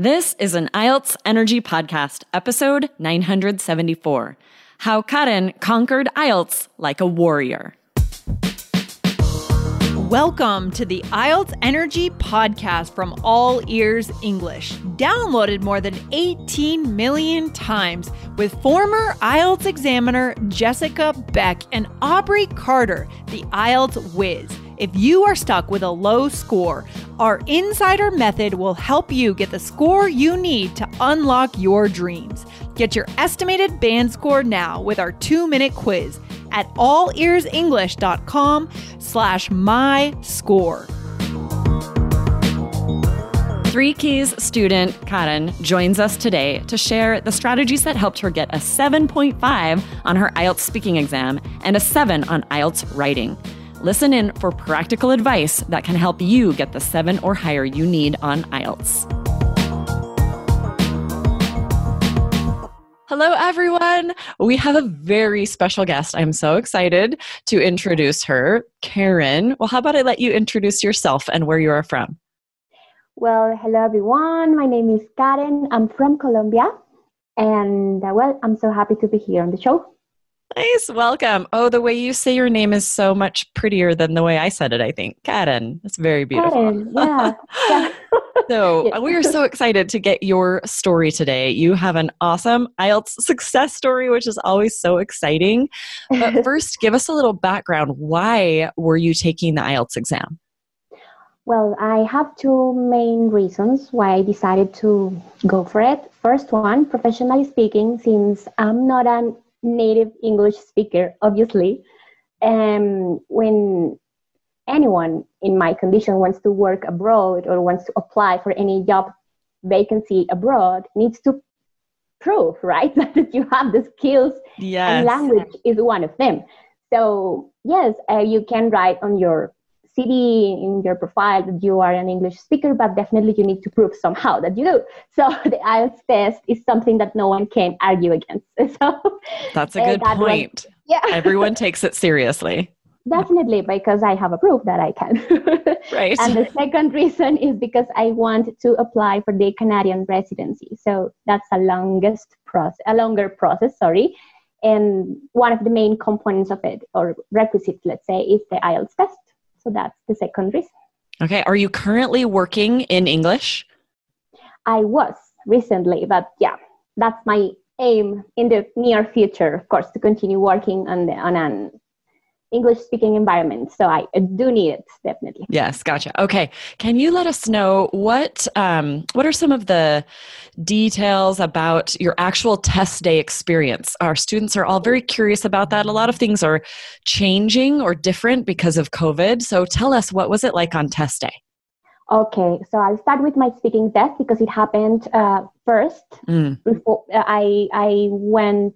This is an IELTS Energy Podcast, episode 974, How Karen Conquered IELTS Like a Warrior. Welcome to the IELTS Energy Podcast from All Ears English, downloaded more than 18 million times with former IELTS examiner Jessica Beck and Aubrey Carter, the IELTS whiz. If you are stuck with a low score, our insider method will help you get the score you need to unlock your dreams. Get your estimated band score now with our 2-minute quiz at allearsenglish.com/myscore. Three Keys student Karen joins us today to share the strategies that helped her get a 7.5 on her IELTS speaking exam and a 7 on IELTS writing. Listen in for practical advice that can help you get the 7 or higher you need on IELTS. Hello, everyone. We have a very special guest. I'm so excited to introduce her, Karen. Well, how about I let you introduce yourself and where you are from? Well, hello, everyone. My name is Karen. I'm from Colombia. And, I'm so happy to be here on the show. Nice. Welcome. Oh, the way you say your name is so much prettier than the way I said it, I think. Karen. That's very beautiful. Karen, yeah. So we are so excited to get your story today. You have an awesome IELTS success story, which is always so exciting. But first, give us a little background. Why were you taking the IELTS exam? Well, I have two main reasons why I decided to go for it. First one, professionally speaking, since I'm not a native English speaker, obviously, when anyone in my condition wants to work abroad or wants to apply for any job vacancy abroad needs to prove, right, that you have the skills. Yes. And language is one of them. So yes, you can write on your CV, in your profile, that you are an English speaker, but definitely you need to prove somehow that you do. So the IELTS test is something that no one can argue against. So that's a good point. Yeah. Everyone takes it seriously. Definitely, because I have a proof that I can. Right. And the second reason is because I want to apply for the Canadian residency. So that's a longer process. And one of the main components of it, or requisites, let's say, is the IELTS test. So that's the second reason. Okay. Are you currently working in English? I was recently, but yeah, that's my aim in the near future, of course, to continue working on an English-speaking environment. So I do need it, definitely. Yes, gotcha. Okay. Can you let us know what are some of the details about your actual test day experience? Our students are all very curious about that. A lot of things are changing or different because of COVID. So tell us, what was it like on test day? Okay, so I'll start with my speaking test because it happened first. Before I went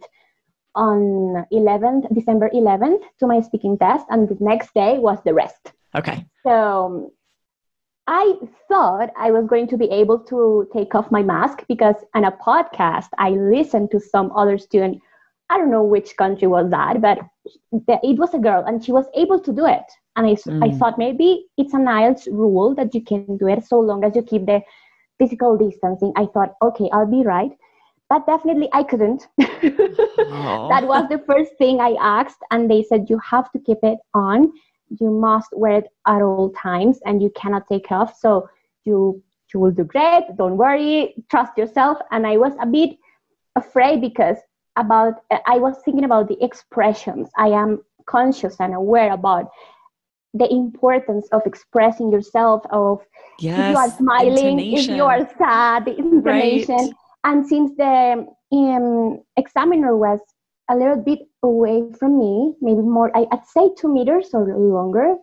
on December 11th to my speaking test, and the next day was the rest. Okay. So I thought I was going to be able to take off my mask because on a podcast, I listened to some other student. I don't know which country was that, but it was a girl and she was able to do it. And I thought maybe it's an IELTS rule that you can do it so long as you keep the physical distancing. I thought, okay, I'll be right. But definitely I couldn't. That was the first thing I asked. And they said, you have to keep it on. You must wear it at all times and you cannot take off. So you will do great. Don't worry. Trust yourself. And I was a bit afraid because I was thinking about the expressions. I am conscious and aware about the importance of expressing yourself, of if you are smiling, if you are sad, the intonation. Right. And since the examiner was a little bit away from me, maybe more, I'd say 2 meters or longer,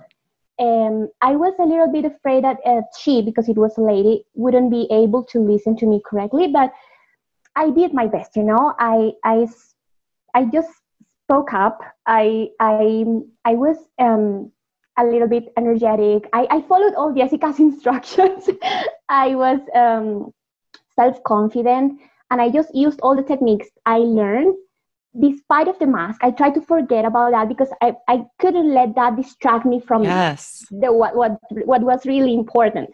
I was a little bit afraid that she, because it was a lady, wouldn't be able to listen to me correctly. But I did my best, I just spoke up. I was a little bit energetic. I followed all Jessica's instructions. I was self-confident, and I just used all the techniques I learned. Despite of the mask, I tried to forget about that because I couldn't let that distract me from what was really important.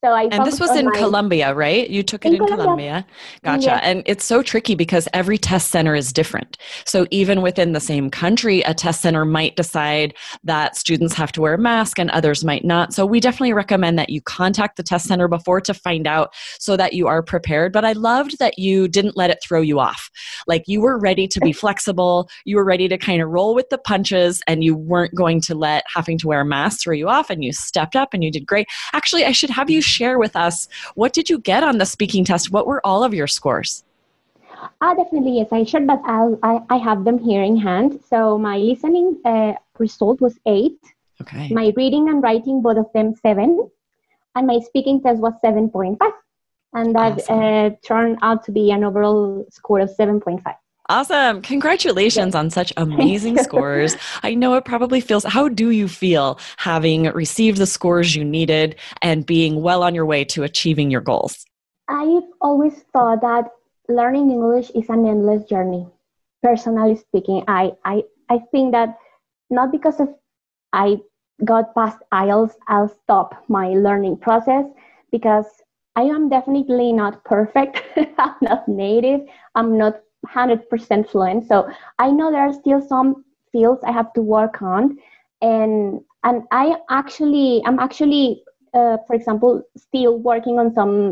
So I And this focused was on in my Colombia, right? You took it in Colombia. Gotcha. Yes. And it's so tricky because every test center is different. So even within the same country, a test center might decide that students have to wear a mask and others might not. So we definitely recommend that you contact the test center before to find out so that you are prepared. But I loved that you didn't let it throw you off. Like you were ready to be flexible. You were ready to kind of roll with the punches and you weren't going to let having to wear a mask throw you off, and you stepped up and you did great. Actually, I should have you share with us, what did you get on the speaking test? What were all of your scores? Definitely, yes. I shared that I have them here in hand. So my listening result was 8. Okay. My reading and writing, both of them 7. And my speaking test was 7.5. And that Awesome. turned out to be an overall score of 7.5. Awesome. Congratulations on such amazing scores. I know it probably feels, how do you feel having received the scores you needed and being well on your way to achieving your goals? I've always thought that learning English is an endless journey. Personally speaking, I think that not because of I got past IELTS, I'll stop my learning process, because I am definitely not perfect. I'm not native. I'm not 100% fluent. So I know there are still some fields I have to work on, and I'm actually for example, still working on some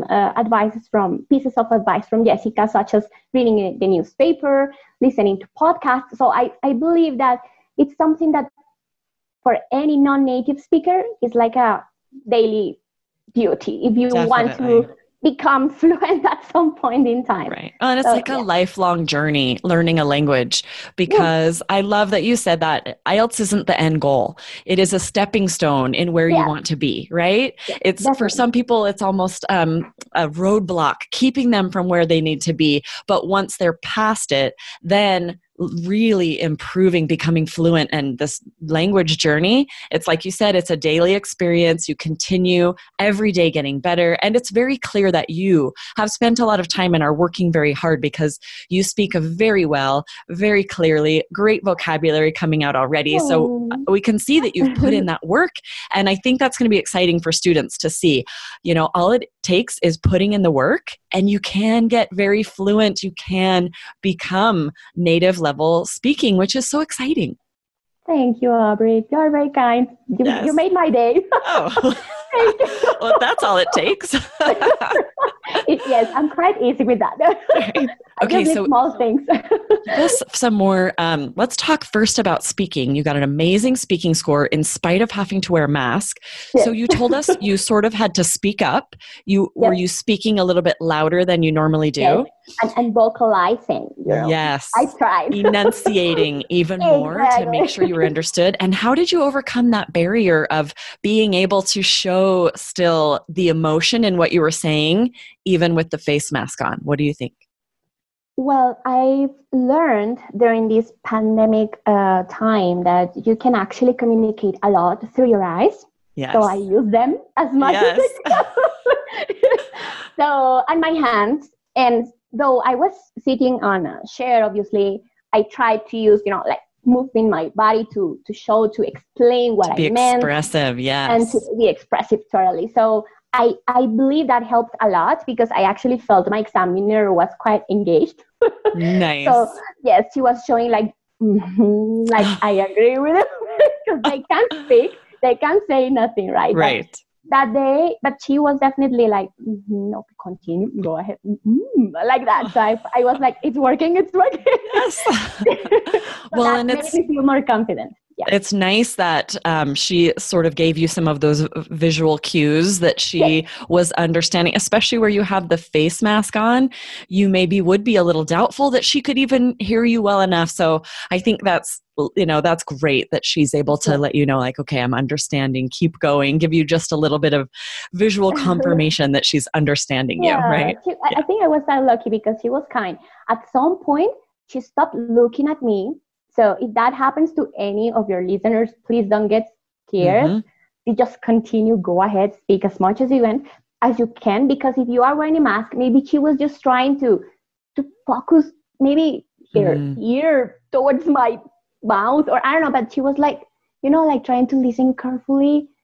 pieces of advice from Jessica, such as reading the newspaper, listening to podcasts. So I believe that it's something that for any non-native speaker is like a daily duty if you want to become fluent at some point in time. Right. And it's like a lifelong journey learning a language, because I love that you said that IELTS isn't the end goal. It is a stepping stone in where you want to be, right? It's definitely. For some people, it's almost a roadblock keeping them from where they need to be. But once they're past it, then really improving, becoming fluent, and this language journey, it's like you said, it's a daily experience. You continue every day getting better. And it's very clear that you have spent a lot of time and are working very hard, because you speak very well, very clearly, great vocabulary coming out already. So we can see that you've put in that work. And I think that's going to be exciting for students to see. You know, all it takes is putting in the work, and you can get very fluent. You can become native level speaking, which is so exciting. Thank you, Aubrey. You're very kind. You made my day. Oh, well, that's all it takes. Yes, I'm quite easy with that. Okay, so small things. Just some more. Let's talk first about speaking. You got an amazing speaking score in spite of having to wear a mask. Yes. So you told us you sort of had to speak up. Were you speaking a little bit louder than you normally do? Yes. And vocalizing. Yes. I tried. Enunciating even more to make sure you were understood. And how did you overcome that barrier of being able to show still the emotion in what you were saying, even with the face mask on? What do you think? Well, I've learned during this pandemic time that you can actually communicate a lot through your eyes. Yes. So I use them as much as I can. So, and my hands. And though I was sitting on a chair, obviously, I tried to use, like moving my body to show, to explain what I meant. Be expressive, yes. And to be expressive, totally. So I believe that helped a lot, because I actually felt my examiner was quite engaged. Nice. So, yes, she was showing like I agree with it, because they can't speak. They can't say nothing, right? Right. That day, but she was definitely like, no, continue, go ahead, like that. So I was like, it's working. Yes. So well, and it made me feel more confident. Yeah. It's nice that she sort of gave you some of those visual cues that she was understanding, especially where you have the face mask on. You maybe would be a little doubtful that she could even hear you well enough. So I think that's great that she's able to let you know, like, okay, I'm understanding, keep going, give you just a little bit of visual confirmation that she's understanding you, right? I think I was that lucky, because she was kind. At some point, she stopped looking at me. So if that happens to any of your listeners, please don't get scared. Mm-hmm. You just continue, go ahead, speak as much as you can, because if you are wearing a mask, maybe she was just trying to focus maybe her ear towards my mouth, or I don't know, but she was like, like trying to listen carefully.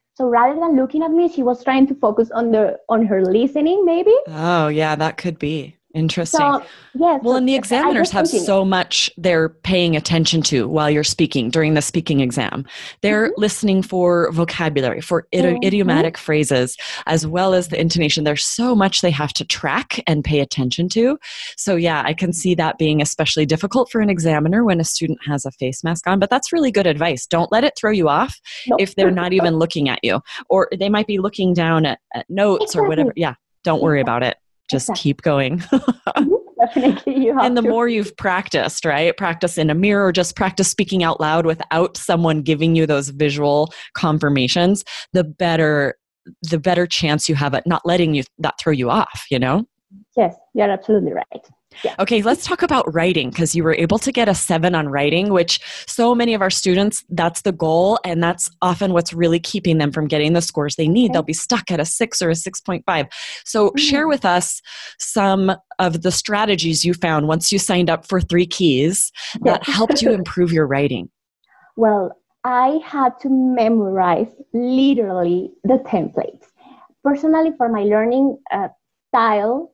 So rather than looking at me, she was trying to focus on her listening, maybe. Oh, yeah, that could be. Interesting. So, yes. Well, and the examiners have so much they're paying attention to while you're speaking during the speaking exam. They're listening for vocabulary, for idiomatic phrases, as well as the intonation. There's so much they have to track and pay attention to. So yeah, I can see that being especially difficult for an examiner when a student has a face mask on, but that's really good advice. Don't let it throw you off if they're not even looking at you, or they might be looking down at notes or whatever. Yeah, don't worry about it. Just keep going. Definitely, you have and the more you've practiced, right? Practice in a mirror, just practice speaking out loud without someone giving you those visual confirmations, the better chance you have at not letting that throw you off, you know? Yes, you're absolutely right. Yeah. Okay, let's talk about writing, because you were able to get a 7 on writing, which so many of our students, that's the goal, and that's often what's really keeping them from getting the scores they need. They'll be stuck at a 6 or a 6.5. So share with us some of the strategies you found once you signed up for 3 Keys that helped you improve your writing. Well, I had to memorize literally the templates. Personally, for my learning style,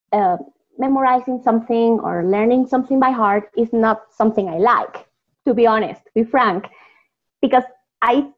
memorizing something or learning something by heart is not something I like, to be honest, to be frank, because I'm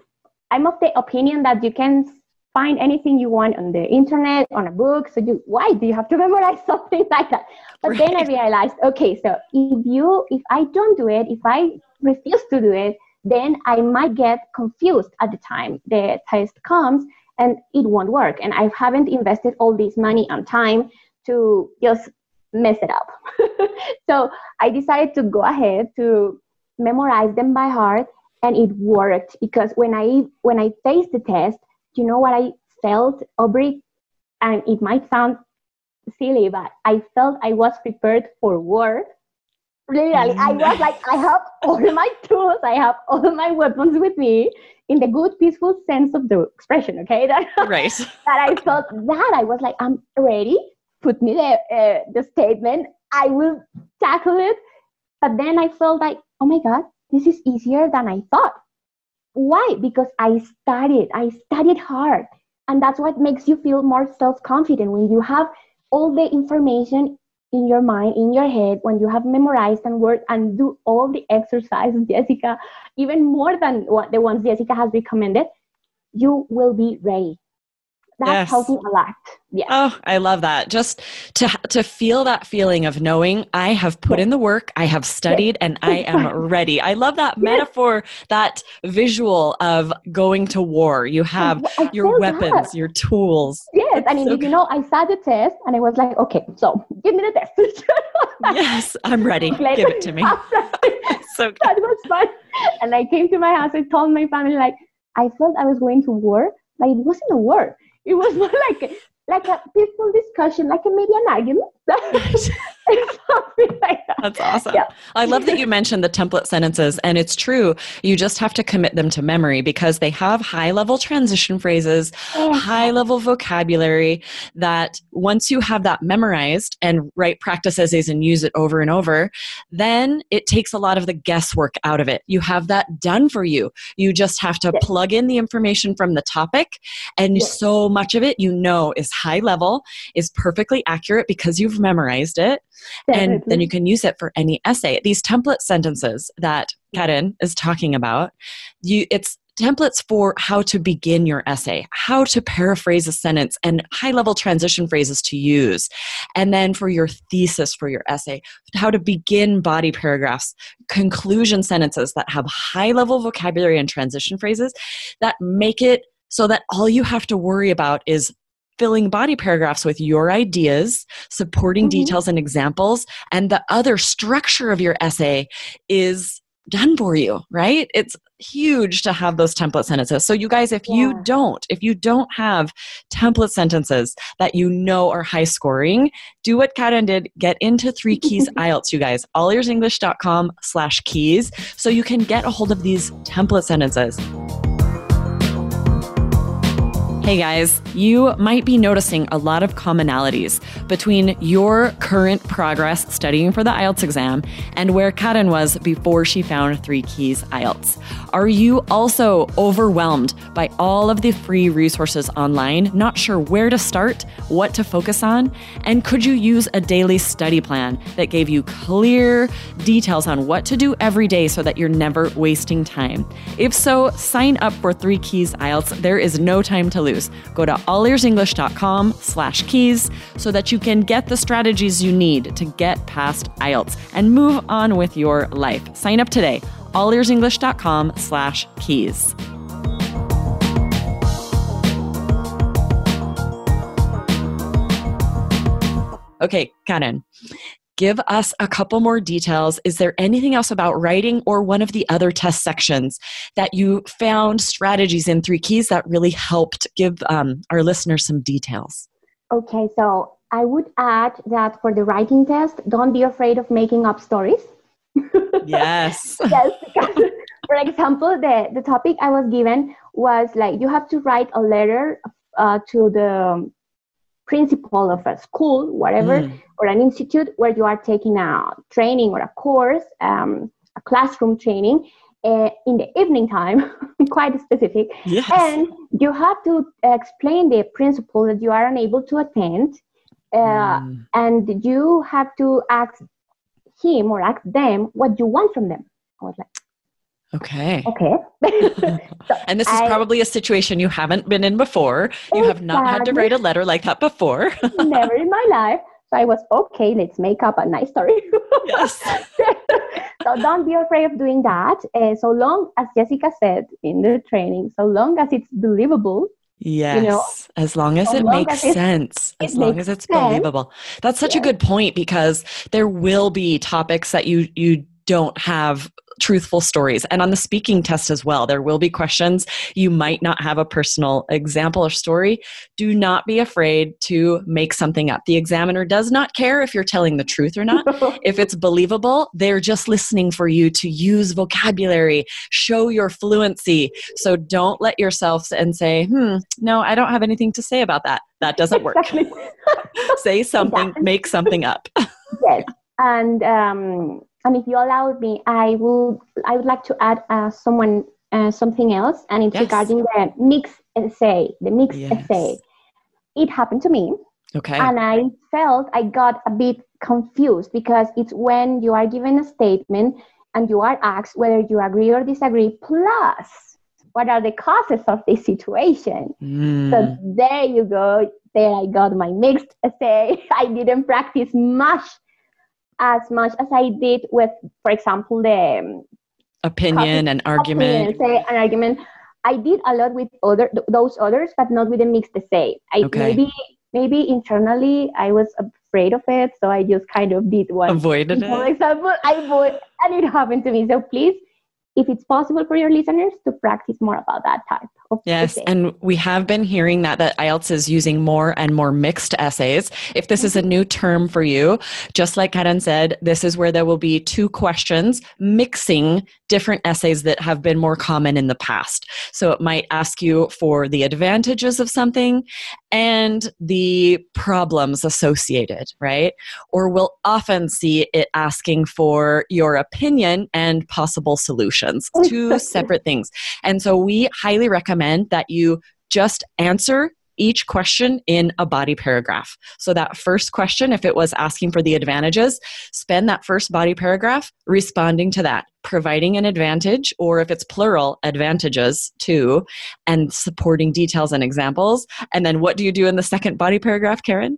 of the opinion that you can find anything you want on the internet, on a book. So why do you have to memorize something like that? But then I realized, okay, so if I don't do it, if I refuse to do it, then I might get confused at the time the test comes and it won't work. And I haven't invested all this money and time to just mess it up. So I decided to go ahead to memorize them by heart, and it worked, because when I faced the test, you know what I felt, Aubrey? And it might sound silly, but I felt I was prepared for war. Literally, I was like, I have all my tools, I have all my weapons with me, in the good, peaceful sense of the expression, okay? Right. That I felt that. I was like, I'm ready. Put me the statement, I will tackle it. But then I felt like, oh my God, this is easier than I thought. Why? Because I studied hard. And that's what makes you feel more self-confident, when you have all the information in your mind, in your head, when you have memorized and worked and do all the exercises, Jessica, even more than the ones Jessica has recommended, you will be ready. That helped me a lot. Yeah. Oh, I love that. Just to feel that feeling of knowing I have put in the work, I have studied, and I am ready. I love that metaphor, that visual of going to war. You have your weapons, your tools. Yes. I mean, I sat the test and I was like, okay, so give me the test. Yes, I'm ready. Give it to me. So good. That was fun. And I came to my house, I told my family, like, I felt I was going to war, but it wasn't a war. It was more like a peaceful discussion, like maybe an argument. Something like that. That's awesome. Yeah. I love that you mentioned the template sentences, and it's true. You just have to commit them to memory, because they have high-level transition phrases, high-level vocabulary, that once you have that memorized and write practice essays and use it over and over, then it takes a lot of the guesswork out of it. You have that done for you. You just have to plug in the information from the topic, and so much of it is high level, is perfectly accurate because you've memorized it. And then you can use it for any essay. These template sentences that Karen is talking about, it's templates for how to begin your essay, how to paraphrase a sentence, and high-level transition phrases to use. And then for your thesis for your essay, how to begin body paragraphs, conclusion sentences that have high-level vocabulary and transition phrases that make it so that all you have to worry about is filling body paragraphs with your ideas, supporting details and examples, and the other structure of your essay is done for you, right? It's huge to have those template sentences. So you guys, if you don't have template sentences that are high scoring, do what Karen did. Get into 3 Keys IELTS, you guys, allearsenglish.com/keys, so you can get a hold of these template sentences. Hey guys, you might be noticing a lot of commonalities between your current progress studying for the IELTS exam and where Karen was before she found Three Keys IELTS. Are you also overwhelmed by all of the free resources online, not sure where to start, what to focus on? And could you use a daily study plan that gave you clear details on what to do every day so that you're never wasting time? If so, sign up for Three Keys IELTS. There is no time to lose. Go to allearsenglish.com/keys so that you can get the strategies you need to get past IELTS and move on with your life. Sign up today, allearsenglish.com/keys. Okay, Karen, give us a couple more details. Is there anything else about writing or one of the other test sections that you found strategies in Three Keys that really helped give our listeners some details? Okay, so I would add that for the writing test, don't be afraid of making up stories. Yes. Yes, because, for example, the topic I was given was like you have to write a letter to the principal of a school, whatever, or an institute where you are taking a training or a course, a classroom training in the evening time, quite specific. Yes. And you have to explain the principle that you are unable to attend, and you have to ask him or ask them what you want from them. I was like, okay. So and this is probably a situation you haven't been in before. You have not had to write a letter like that before. Never in my life. So I was, okay, let's make up a nice story. Yes. So don't be afraid of doing that. So long as Jessica said in the training, so long as it's believable. Yes, you know, as long as it makes sense, as long as it's believable. That's such a good point, because there will be topics that you don't have truthful stories. And on the speaking test as well, there will be questions you might not have a personal example or story. Do not be afraid to make something up. The examiner does not care if you're telling the truth or not. If it's believable, they're just listening for you to use vocabulary, show your fluency. So don't let yourself and say, no, I don't have anything to say about that. That doesn't work. Exactly. Say something, make something up. Yes. And if you allow me, I would like to add something else, and it's regarding the mixed essay. The mixed essay. It happened to me. Okay. And I felt I got a bit confused, because it's when you are given a statement and you are asked whether you agree or disagree, plus what are the causes of this situation. So there you go. There I got my mixed essay. I didn't practice as much as I did with, for example, the opinion and argument. An argument. I did a lot with those others, but not with the mixed essay. Maybe internally I was afraid of it, so I just kind of did one. Avoided it. For example, and it happened to me. So please, if it's possible for your listeners, to practice more about that type of essay. And we have been hearing that IELTS is using more and more mixed essays. If this is a new term for you, just like Karen said, this is where there will be two questions mixing different essays that have been more common in the past. So it might ask you for the advantages of something and the problems associated, right? Or we'll often see it asking for your opinion and possible solutions, two separate things. And so we highly recommend that you just answer each question in a body paragraph. So that first question, if it was asking for the advantages, spend that first body paragraph responding to that, providing an advantage, or if it's plural, advantages too, and supporting details and examples. And then what do you do in the second body paragraph, Karen?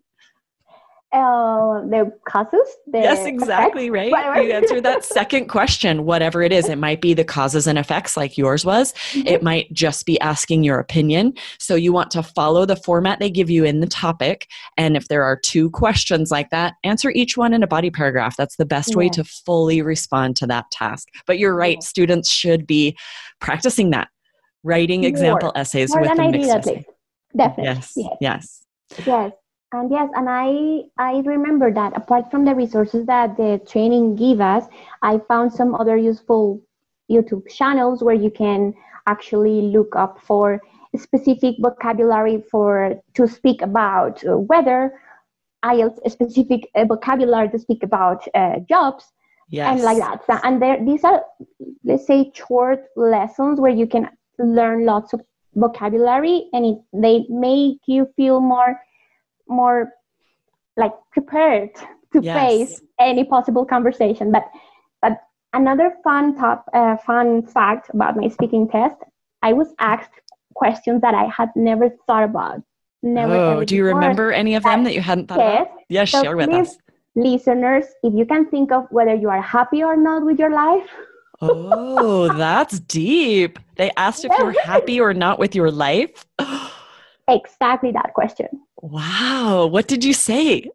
The causes. Yes, exactly, right? You answer that second question, whatever it is. It might be the causes and effects like yours was. It might just be asking your opinion. So you want to follow the format they give you in the topic. And if there are two questions like that, answer each one in a body paragraph. That's the best way to fully respond to that task. But you're right, students should be practicing that, writing example essays with the mixed essay. Definitely. Yes. And I remember that apart from the resources that the training gave us, I found some other useful YouTube channels where you can actually look up for specific vocabulary to speak about weather, IELTS specific vocabulary to speak about jobs, and like that. And these are, let's say, short lessons where you can learn lots of vocabulary, and they make you feel more like prepared to face any possible conversation. But another fun fact about my speaking test, I was asked questions that I had never thought about. Do you remember any of them that you hadn't thought about? Yes, so share with us. Listeners, if you can think of whether you are happy or not with your life. Oh, that's deep. They asked if you're happy or not with your life? Exactly that question. Wow. What did you say?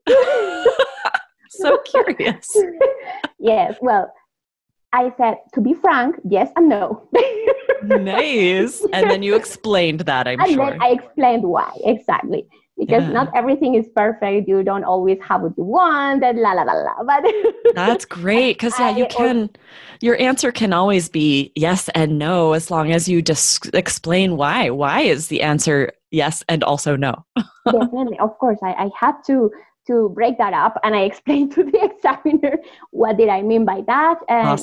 So curious. Yes. Well, I said, to be frank, yes and no. Nice. And then you explained that, I'm sure. And then I explained why, exactly. Because not everything is perfect. You don't always have what you want, and la la la la. But that's great, because your answer can always be yes and no, as long as you just explain why. Why is the answer yes and also no? Definitely, of course. I had to break that up, and I explained to the examiner what did I mean by that, and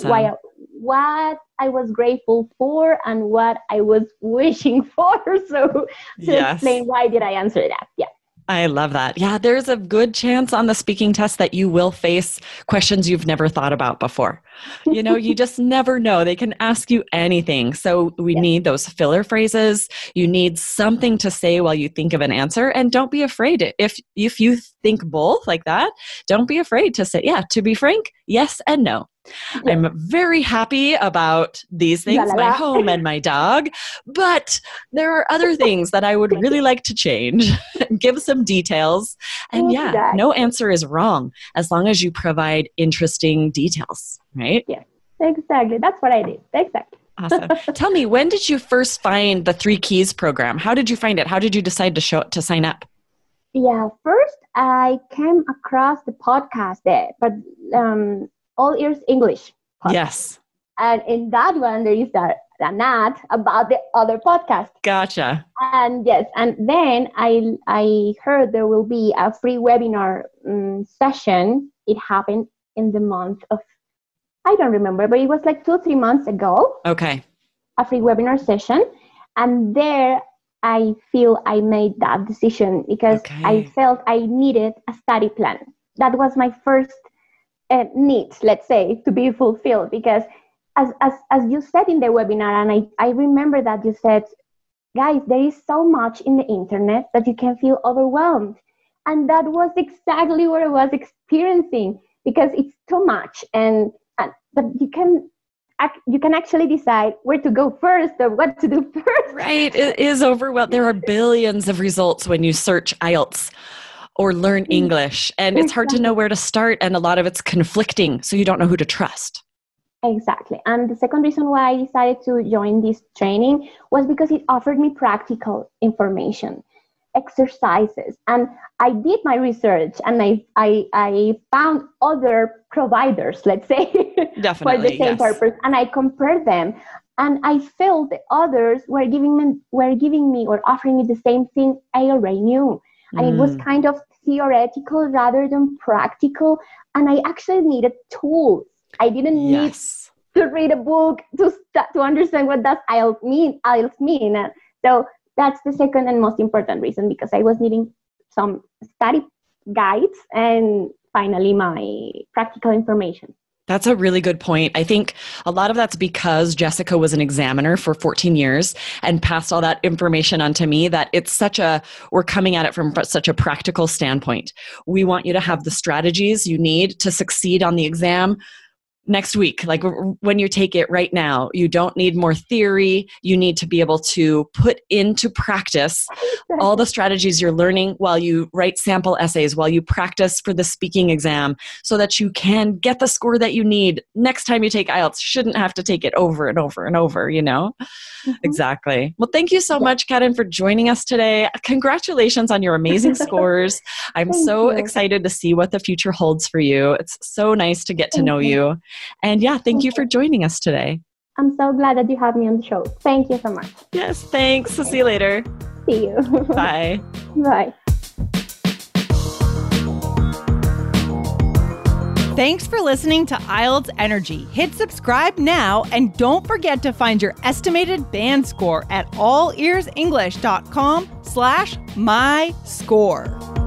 what I was grateful for and what I was wishing for. So to explain why did I answer that. Yeah. I love that. Yeah, there's a good chance on the speaking test that you will face questions you've never thought about before. You just never know. They can ask you anything. So we need those filler phrases. You need something to say while you think of an answer. And don't be afraid. If you think both like that, don't be afraid to say, to be frank, yes and no. Yeah. I'm very happy about these things, my home and my dog, but there are other things that I would really like to change. Give some details. And no answer is wrong as long as you provide interesting details, right? Yeah, exactly. That's what I did. Exactly. Awesome. Tell me, when did you first find the 3 Keys program? How did you find it? How did you decide to sign up? Yeah, first I came across the podcast there, but All Ears English podcast. Yes. And in that one, there is an ad about the other podcast. Gotcha. And yes, and then I heard there will be a free webinar session. It happened in the month of, I don't remember, but it was like 2-3 months ago. Okay. A free webinar session. And there I feel I made that decision because I felt I needed a study plan. That was my first need, let's say, to be fulfilled, because as you said in the webinar, and I remember that you said, guys, there is so much in the internet that you can feel overwhelmed. And that was exactly what I was experiencing, because it's too much, but you can actually decide where to go first or what to do first. Right, it is overwhelming. There are billions of results when you search IELTS or learn English. And it's hard to know where to start. And a lot of it's conflicting. So you don't know who to trust. Exactly. And the second reason why I decided to join this training was because it offered me practical information, exercises. And I did my research, and I found other providers, let's say, for the same purpose. And I compared them. And I felt the others were giving me or offering me the same thing I already knew. And it was kind of theoretical rather than practical. And I actually needed tools. I didn't need to read a book to understand what does IELTS mean. So that's the second and most important reason, because I was needing some study guides and finally my practical information. That's a really good point. I think a lot of that's because Jessica was an examiner for 14 years and passed all that information on to me, that we're coming at it from such a practical standpoint. We want you to have the strategies you need to succeed on the exam next week, like when you take it right now. You don't need more theory. You need to be able to put into practice all the strategies you're learning while you write sample essays, while you practice for the speaking exam, so that you can get the score that you need next time you take IELTS. Shouldn't have to take it over and over and over, Exactly. Well, thank you so much, Karen, for joining us today. Congratulations on your amazing scores. I'm so excited to see what the future holds for you. It's so nice to get to know you. And thank you for joining us today. I'm so glad that you have me on the show. Thank you so much. Yes, thanks. See you later. See you. Bye. Bye. Thanks for listening to IELTS Energy. Hit subscribe now and don't forget to find your estimated band score at allearsenglish.com/myscore.